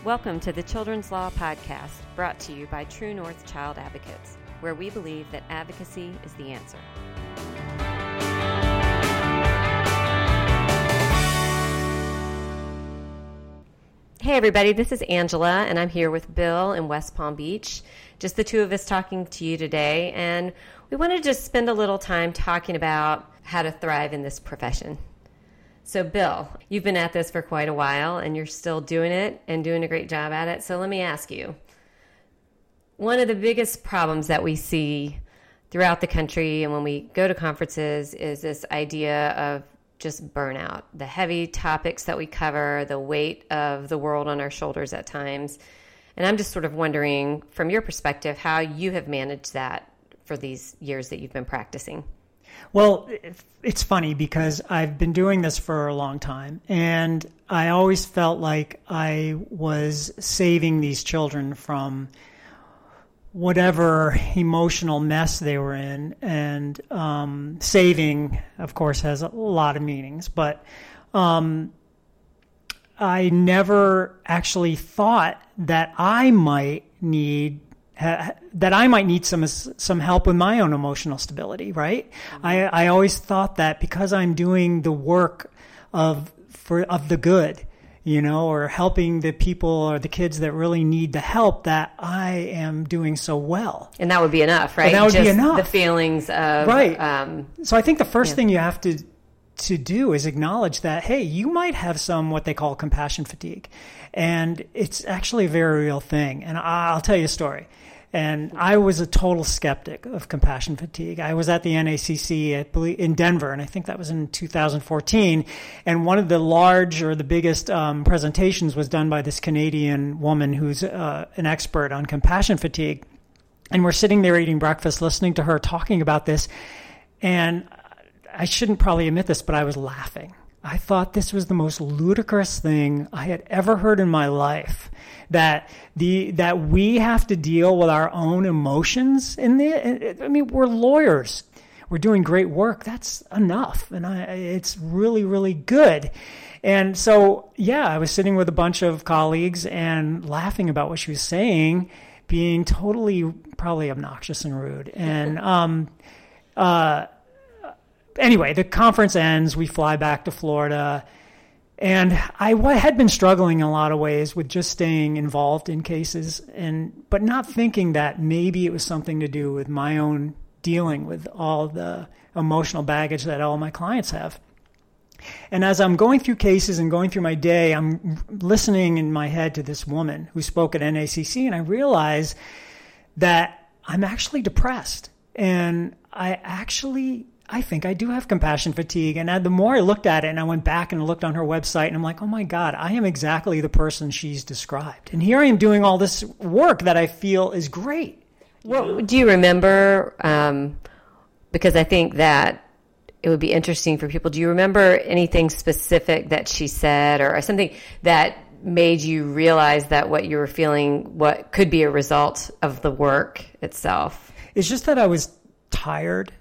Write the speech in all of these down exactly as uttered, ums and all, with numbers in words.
Welcome to the Children's Law Podcast, brought to you by True North Child Advocates, where we believe that advocacy is the answer. Hey everybody, this is Angela, and I'm here with Bill in West Palm Beach. Just the two of us talking to you today, and we wanted to just spend a little time talking about how to thrive in this profession. So Bill, you've been at this for quite a while, and you're still doing it and doing a great job at it. So let me ask you, one of the biggest problems that we see throughout the country and when we go to conferences is this idea of just burnout, the heavy topics that we cover, the weight of the world on our shoulders at times. And I'm just sort of wondering, from your perspective, how you have managed that for these years that you've been practicing. Well, it's funny because I've been doing this for a long time, and I always felt like I was saving these children from whatever emotional mess they were in. And um, saving, of course, has a lot of meanings, but um, I never actually thought that I might need that I might need some some help with my own emotional stability, right? Mm-hmm. I, I always thought that because I'm doing the work of for of the good, you know, or helping the people or the kids that really need the help, that I am doing so well. And that would be enough, right? And that would Just be enough. The feelings of... Right. Um, so I think the first yeah. thing you have to to do is acknowledge that, hey, you might have some what they call compassion fatigue. And it's actually a very real thing. And I'll tell you a story. And I was a total skeptic of compassion fatigue. I was at the N A C C at, in Denver, and I think that was in two thousand fourteen. And one of the large or the biggest um, presentations was done by this Canadian woman who's uh, an expert on compassion fatigue. And we're sitting there eating breakfast, listening to her talking about this. And I shouldn't probably admit this, but I was laughing. I thought this was the most ludicrous thing I had ever heard in my life, that the that we have to deal with our own emotions. In the, I mean, we're lawyers. We're doing great work. That's enough. And I, it's really, really good. And so, yeah, I was sitting with a bunch of colleagues and laughing about what she was saying, being totally probably obnoxious and rude. And, um, uh, Anyway, the conference ends, we fly back to Florida, and I had been struggling in a lot of ways with just staying involved in cases, and but not thinking that maybe it was something to do with my own dealing with all the emotional baggage that all my clients have. And as I'm going through cases and going through my day, I'm listening in my head to this woman who spoke at N A C C, and I realize that I'm actually depressed, and I actually... I think I do have compassion fatigue. And the more I looked at it and I went back and looked on her website and I'm like, oh my God, I am exactly the person she's described. And here I am doing all this work that I feel is great. Well, do you remember, um, because I think that it would be interesting for people, do you remember anything specific that she said or something that made you realize that what you were feeling, what could be a result of the work itself? It's just that I was tired.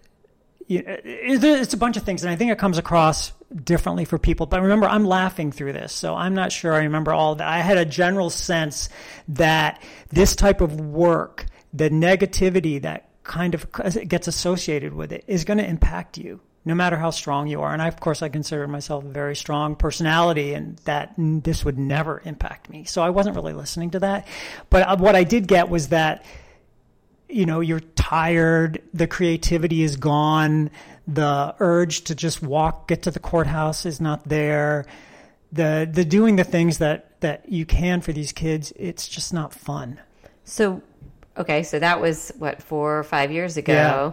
It's a bunch of things, and I think it comes across differently for people. But remember, I'm laughing through this, so I'm not sure I remember all of that. I had a general sense that this type of work, the negativity that kind of gets associated with it, is going to impact you, no matter how strong you are. And I, of course, I consider myself a very strong personality, and that this would never impact me. So I wasn't really listening to that. But what I did get was that, you know, you're tired, the creativity is gone, the urge to just walk, get to the courthouse is not there. The the doing the things that, that you can for these kids, it's just not fun. So, okay, so that was, what, four or five years ago. Yeah.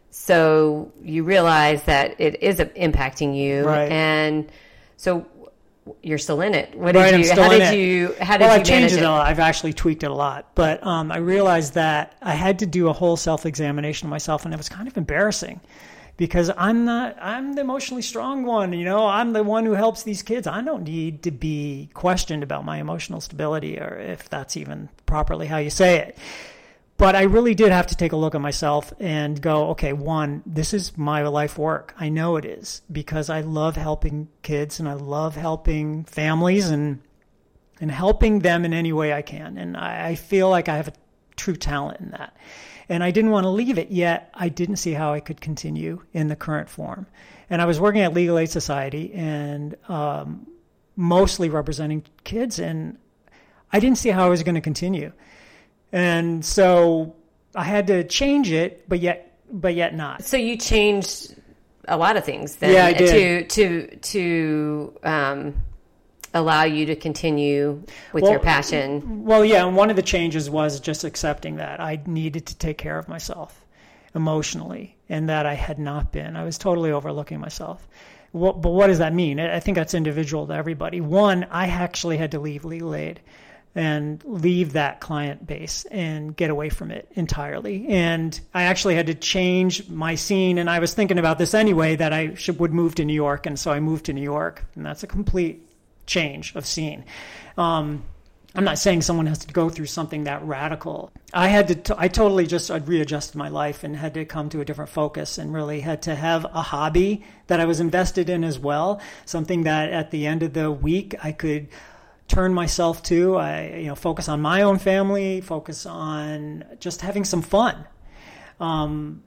So you realize that it is impacting you. Right. And so you're still in it. What did right, you, I'm still how in did it. you, how did well, you I've changed manage it it? a lot. I've actually tweaked it a lot. But um, I realized that I had to do a whole self-examination of myself, and it was kind of embarrassing because I'm not, I'm the emotionally strong one, you know, I'm the one who helps these kids. I don't need to be questioned about my emotional stability, or if that's even properly how you say it. But I really did have to take a look at myself and go, okay, one, this is my life work. I know it is, because I love helping kids and I love helping families, and and helping them in any way I can. And I, I feel like I have a true talent in that. And I didn't want to leave it, yet I didn't see how I could continue in the current form. And I was working at Legal Aid Society and um, mostly representing kids, and I didn't see how I was going to continue. And so I had to change it, but yet, but yet not. So you changed a lot of things then, yeah, I did. to to to um, allow you to continue with well, your passion. Well, yeah, and one of the changes was just accepting that I needed to take care of myself emotionally, and that I had not been. I was totally overlooking myself. What, but what does that mean? I think that's individual to everybody. One, I actually had to leave legal aid and leave that client base and get away from it entirely. And I actually had to change my scene, and I was thinking about this anyway, that I should, would move to New York, and so I moved to New York, and that's a complete change of scene. Um, I'm not saying someone has to go through something that radical. I had to, t- I totally just I'd readjusted my life and had to come to a different focus, and really had to have a hobby that I was invested in as well, something that at the end of the week I could turn myself to. I, you know, focus on my own family, focus on just having some fun. Um,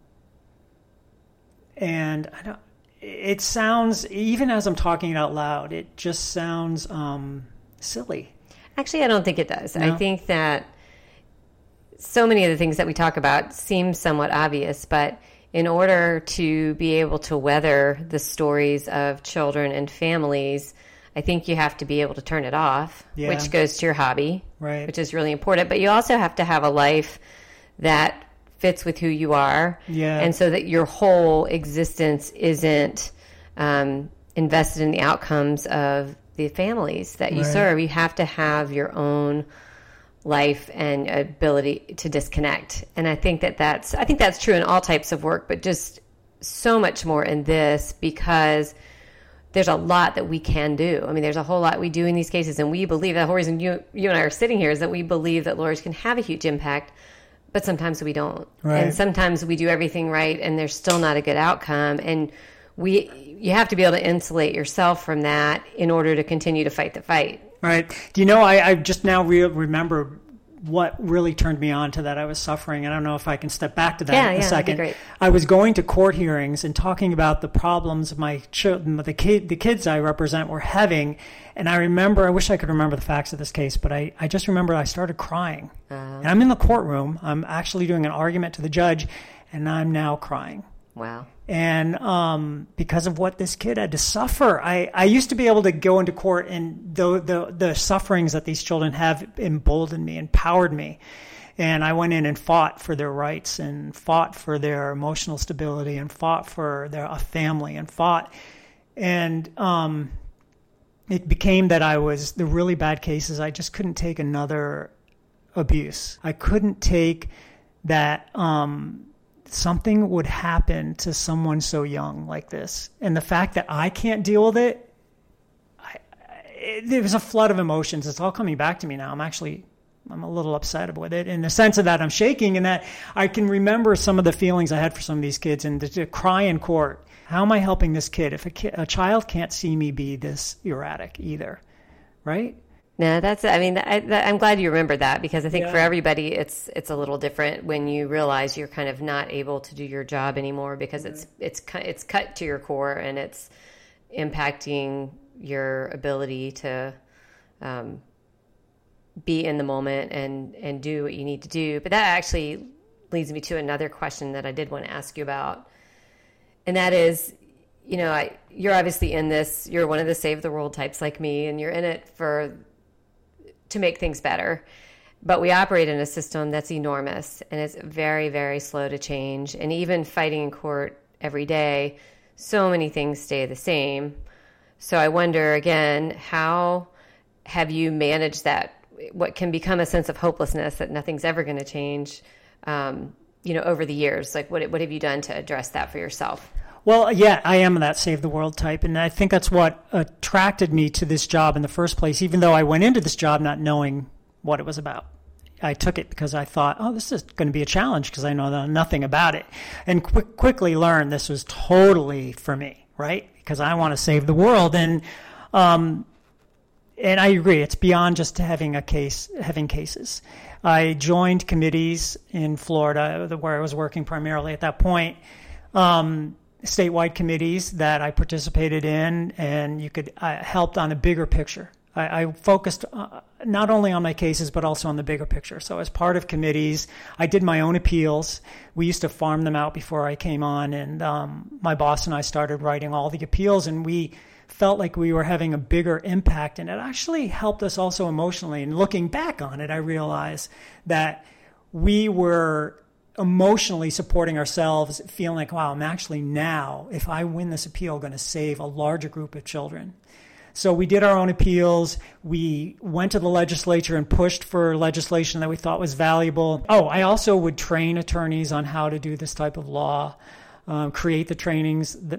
and I don't, it sounds, even as I'm talking it out loud, it just sounds um, silly. Actually, I don't think it does. No? I think that so many of the things that we talk about seem somewhat obvious, but in order to be able to weather the stories of children and families, I think you have to be able to turn it off, yeah. which goes to your hobby, right. which is really important. But you also have to have a life that fits with who you are, yeah. and so that your whole existence isn't um, invested in the outcomes of the families that you right. serve. You have to have your own life and ability to disconnect. And I think that that's, I think that's true in all types of work, but just so much more in this, because there's a lot that we can do. I mean, there's a whole lot we do in these cases, and we believe, the whole reason you, you and I are sitting here is that we believe that lawyers can have a huge impact, but sometimes we don't. Right. And sometimes we do everything right and there's still not a good outcome. And we, you have to be able to insulate yourself from that in order to continue to fight the fight. Right. Do you know, I, I just now re- remember what really turned me on to that. I was suffering. I don't know if I can step back to that yeah, in a yeah, second. That'd be great. I was going to court hearings and talking about the problems my children, the kid, the kids I represent were having. And I remember, I wish I could remember the facts of this case, but I, I just remember I started crying. Uh, and I'm in the courtroom. I'm actually doing an argument to the judge, and I'm now crying. Wow. And um, because of what this kid had to suffer, I, I used to be able to go into court, and the, the the sufferings that these children have emboldened me, empowered me. And I went in and fought for their rights, and fought for their emotional stability, and fought for their a family, and fought. And um, it became that I was, the really bad cases, I just couldn't take another abuse. I couldn't take that um, something would happen to someone so young like this. And the fact that I can't deal with it, I, I, there was a flood of emotions. It's all coming back to me now. I'm actually, I'm a little upset with it in the sense of that I'm shaking, and that I can remember some of the feelings I had for some of these kids, and to, to cry in court. How am I helping this kid if a, kid, a child can't see me be this erratic either, right? No, that's, I mean, I, I'm glad you remembered that, because I think yeah. for everybody, it's it's a little different when you realize you're kind of not able to do your job anymore, because mm-hmm. it's it's it's cut to your core, and it's impacting your ability to um, be in the moment and, and do what you need to do. But that actually leads me to another question that I did want to ask you about. And that is, you know, I, you're obviously in this, you're one of the save the world types like me, and you're in it for, to make things better. But we operate in a system that's enormous, and it's very, very slow to change. And even fighting in court every day, so many things stay the same. So I wonder, again, how have you managed that, what can become a sense of hopelessness that nothing's ever going to change, um, you know, over the years? Like, what what have you done to address that for yourself? Well, yeah, I am that save the world type, and I think that's what attracted me to this job in the first place, even though I went into this job not knowing what it was about. I took it because I thought, oh, this is going to be a challenge because I know nothing about it, and quick, quickly learned this was totally for me, right? Because I want to save the world. And um, and I agree, it's beyond just having a case, having cases. I joined committees in Florida, where I was working primarily at that point, um, statewide committees that I participated in, and you could I helped on a bigger picture. I, I focused uh, not only on my cases, but also on the bigger picture. So as part of committees, I did my own appeals. We used to farm them out before I came on, and um, my boss and I started writing all the appeals, and we felt like we were having a bigger impact, and it actually helped us also emotionally. And looking back on it, I realized that we were emotionally supporting ourselves, feeling like, wow, I'm actually now, if I win this appeal, going to save a larger group of children. So we did our own appeals. We went to the legislature and pushed for legislation that we thought was valuable. Oh, I also would train attorneys on how to do this type of law, um, create the trainings, that,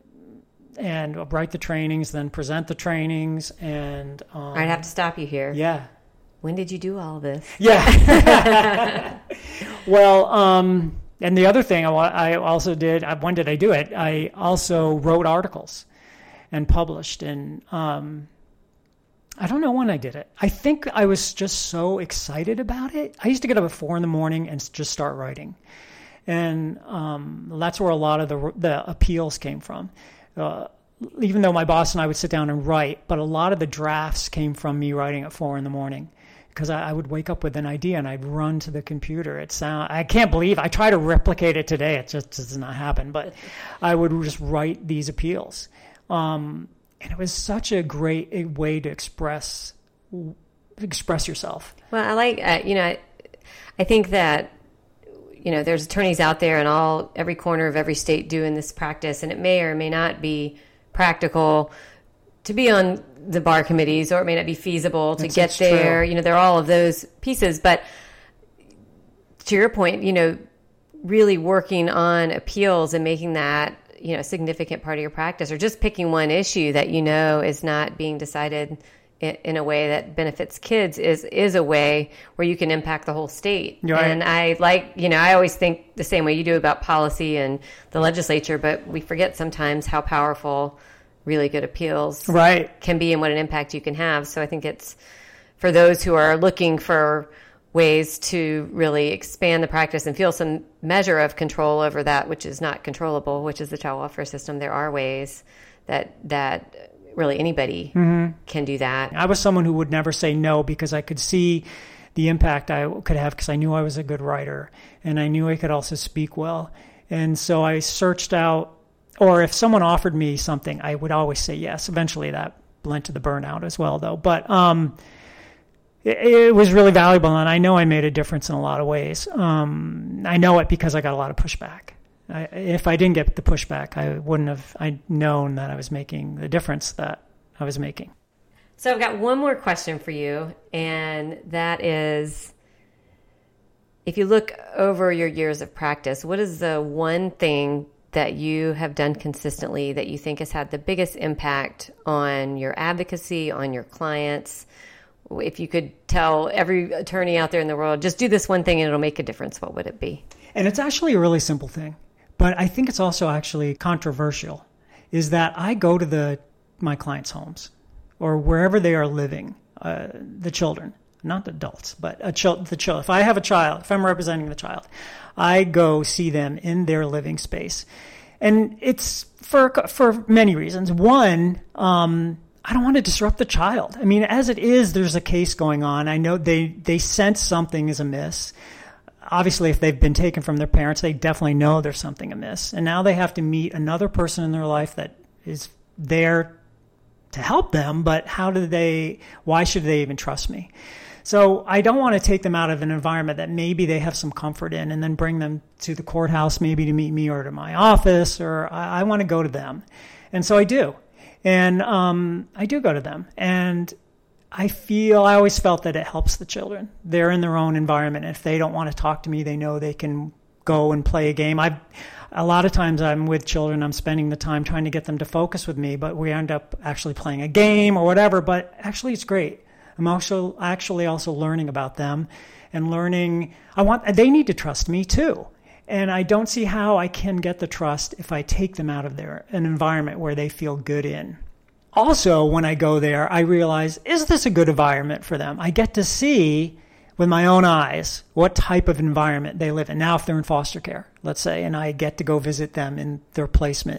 and write the trainings, then present the trainings. And um, I'd have to stop you here. Yeah. When did you do all this? Yeah. Well, um, and the other thing I, I also did, when did I do it? I also wrote articles and published. And um, I don't know when I did it. I think I was just so excited about it. I used to get up at four in the morning and just start writing. And um, that's where a lot of the, the appeals came from. Uh, even though my boss and I would sit down and write, but a lot of the drafts came from me writing at four in the morning, because I, I would wake up with an idea and I'd run to the computer. It sound, I can't believe, I try to replicate it today. It just does not happen, but I would just write these appeals. Um, and it was such a great a way to express express yourself. Well, I like, uh, you know, I, I think that, you know, there's attorneys out there in all every corner of every state doing this practice, and it may or may not be practical to be on the bar committees, or it may not be feasible to that's, get that's there. True. You know, there are all of those pieces. But to your point, you know, really working on appeals and making that, you know, a significant part of your practice, or just picking one issue that you know is not being decided in a way that benefits kids is is a way where you can impact the whole state. Right. And I like, you know, I always think the same way you do about policy and the legislature, but we forget sometimes how powerful really good appeals right. can be and what an impact you can have. So I think it's for those who are looking for ways to really expand the practice and feel some measure of control over that which is not controllable, which is the child welfare system. There are ways that that really anybody mm-hmm. can do that. I was someone who would never say no, because I could see the impact I could have, because I knew I was a good writer and I knew I could also speak well. And so I searched out, or if someone offered me something, I would always say yes. Eventually that led to the burnout as well, though. But um, it, it was really valuable, and I know I made a difference in a lot of ways. Um, I know it because I got a lot of pushback. I, if I didn't get the pushback, I wouldn't have I'd known that I was making the difference that I was making. So I've got one more question for you, and that is, if you look over your years of practice, what is the one thing that you have done consistently that you think has had the biggest impact on your advocacy, on your clients? If you could tell every attorney out there in the world, just do this one thing and it'll make a difference, what would it be? And it's actually a really simple thing. But I think it's also actually controversial, is that I go to the my clients' homes or wherever they are living, uh, the children, not the adults, but a ch- the child. If I have a child, if I'm representing the child, I go see them in their living space. And it's for for many reasons. One, um, I don't want to disrupt the child. I mean, as it is, there's a case going on. I know they, they sense something is amiss. Obviously, if they've been taken from their parents, they definitely know there's something amiss. And now they have to meet another person in their life that is there to help them, but how do they, why should they even trust me? So I don't want to take them out of an environment that maybe they have some comfort in and then bring them to the courthouse, maybe to meet me or to my office, or I, I want to go to them. And so I do. And um, I do go to them. And I feel, I always felt that it helps the children. They're in their own environment. If they don't want to talk to me, they know they can go and play a game. I've, a lot of times I'm with children, I'm spending the time trying to get them to focus with me, but we end up actually playing a game or whatever. But actually it's great. I'm also actually also learning about them and learning, I want, they need to trust me too. And I don't see how I can get the trust if I take them out of their, an environment where they feel good in. also, when I go there, I realize, is this a good environment for them? I get to see with my own eyes what type of environment they live in. Now, if they're in foster care, let's say, and I get to go visit them in their placement,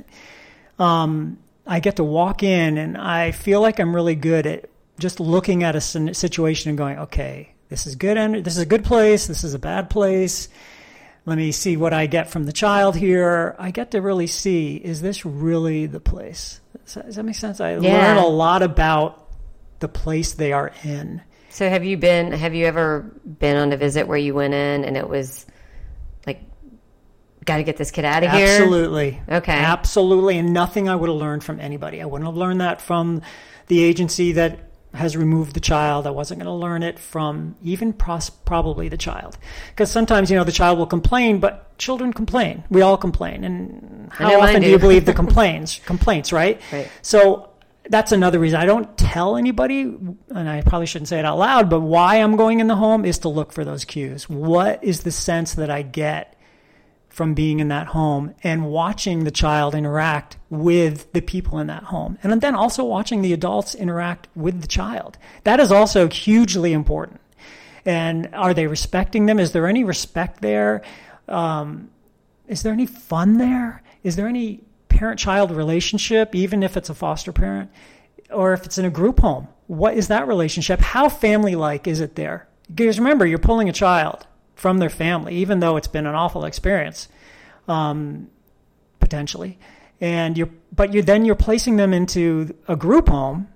um, I get to walk in and I feel like I'm really good at just looking at a situation and going, okay, this is good. And this is a good place. This is a bad place. Let me see what I get from the child here. I get to really see, is this really the place? Does that make sense? I yeah. learn a lot about the place they are in. So have you been, have you ever been on a visit where you went in and it was like, got to get this kid out of here? Absolutely. Okay. Absolutely. And nothing I would have learned from anybody. I wouldn't have learned that from the agency that has removed the child. I wasn't going to learn it from even pros- probably the child. Because sometimes, you know, the child will complain, but children complain. We all complain. And how often do. do you believe the complaints, complaints, right? Right. So that's another reason I don't tell anybody, and I probably shouldn't say it out loud, but why I'm going in the home is to look for those cues. What is the sense that I get from being in that home and watching the child interact with the people in that home? And then also watching the adults interact with the child. That is also hugely important. And are they respecting them? Is there any respect there? Um, is there any fun there? Is there any parent-child relationship, even if it's a foster parent, or if it's in a group home? What is that relationship? How family-like is it there? Because remember, you're pulling a child from their family, even though it's been an awful experience, um, potentially. And you're, but you then you're placing them into a group home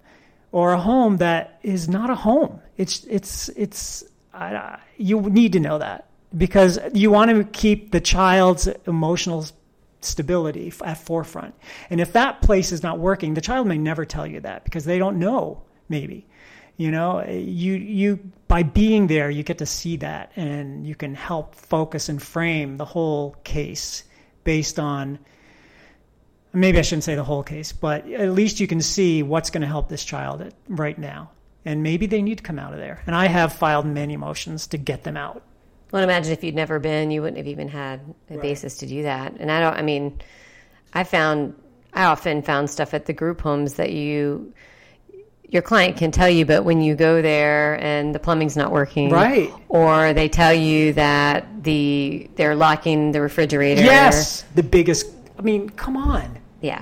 or a home that is not a home. It's it's it's. Uh, you need to know that because you want to keep the child's emotional stability at forefront. And if that place is not working, the child may never tell you that because they don't know, maybe. You know, you you by being there, you get to see that and you can help focus and frame the whole case based on, maybe I shouldn't say the whole case, but at least you can see what's going to help this child right now. And maybe they need to come out of there. And I have filed many motions to get them out. Well, imagine if you'd never been, you wouldn't have even had a right. basis to do that. And I don't, I mean, I found, I often found stuff at the group homes that you, your client can tell you, but when you go there and the plumbing's not working. Right. Or they tell you that the, they're locking the refrigerator. Yes. The biggest, I mean, come on. Yeah.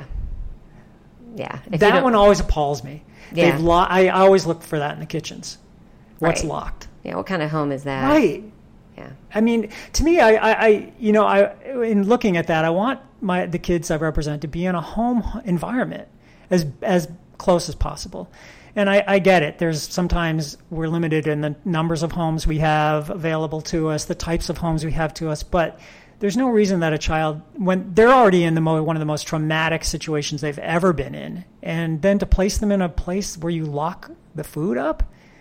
Yeah. If that one always appalls me. Yeah. They've lo- I always look for that in the kitchens. What's right. locked? Yeah. What kind of home is that? Right. Yeah. I mean, to me, I, I, I, you know, I, in looking at that, I want my the kids I represent to be in a home environment as as close as possible. And I, I get it. There's sometimes we're limited in the numbers of homes we have available to us, the types of homes we have to us, but there's no reason that a child, when they're already in the mo- one of the most traumatic situations they've ever been in, and then to place them in a place where you lock the food up.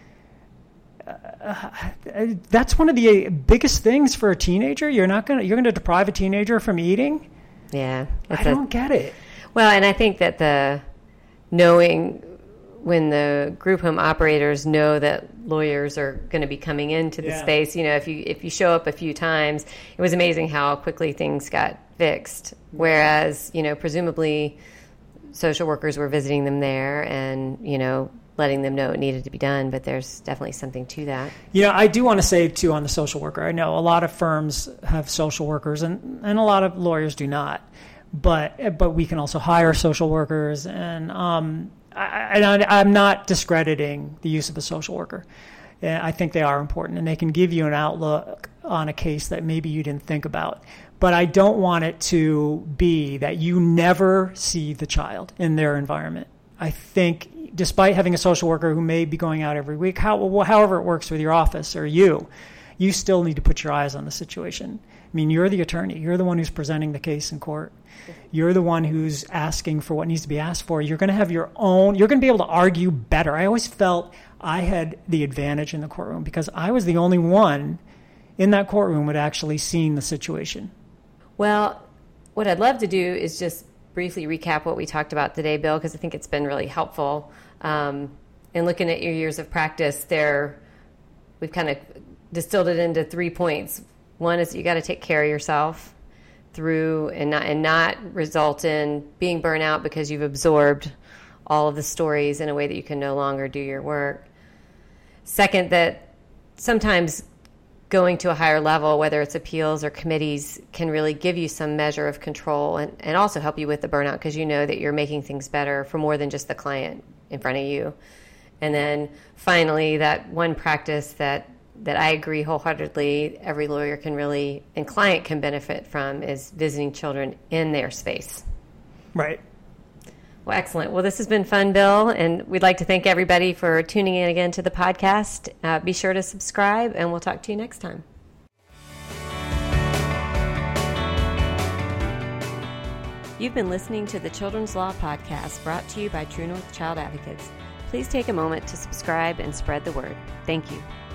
Uh, that's one of the biggest things for a teenager. You're not gonna you're gonna deprive a teenager from eating. Yeah, I don't a, get it. Well, and I think that the knowing when the group home operators know that lawyers are going to be coming into the yeah. space, you know, if you if you show up a few times, it was amazing how quickly things got fixed. Whereas, you know, presumably social workers were visiting them there and, you know, letting them know it needed to be done, but there's definitely something to that. You know, I do want to say, too, on the social worker, I know a lot of firms have social workers, and, and a lot of lawyers do not, but but we can also hire social workers, and, um, I, and I, I'm not discrediting the use of a social worker. I think they are important, and they can give you an outlook on a case that maybe you didn't think about. But I don't want it to be that you never see the child in their environment. I think despite having a social worker who may be going out every week, how, however it works with your office or you, you still need to put your eyes on the situation. I mean, you're the attorney. You're the one who's presenting the case in court. You're the one who's asking for what needs to be asked for. You're going to have your own, you're going to be able to argue better. I always felt I had the advantage in the courtroom because I was the only one in that courtroom who had actually seen the situation. Well, what I'd love to do is just briefly recap what we talked about today, Bill, because I think it's been really helpful. Um, in looking at your years of practice, there, we've kind of distilled it into three points. One is you got to take care of yourself through and not and not result in being burnt out because you've absorbed all of the stories in a way that you can no longer do your work. Second, that sometimes going to a higher level, whether it's appeals or committees, can really give you some measure of control and, and also help you with the burnout because you know that you're making things better for more than just the client in front of you. And then finally, that one practice that, that I agree wholeheartedly every lawyer can really, and client can benefit from, is visiting children in their space. Right. Well, excellent. Well, this has been fun, Bill, and we'd like to thank everybody for tuning in again to the podcast. Uh, be sure to subscribe, and we'll talk to you next time. You've been listening to the Children's Law Podcast, brought to you by True North Child Advocates. Please take a moment to subscribe and spread the word. Thank you.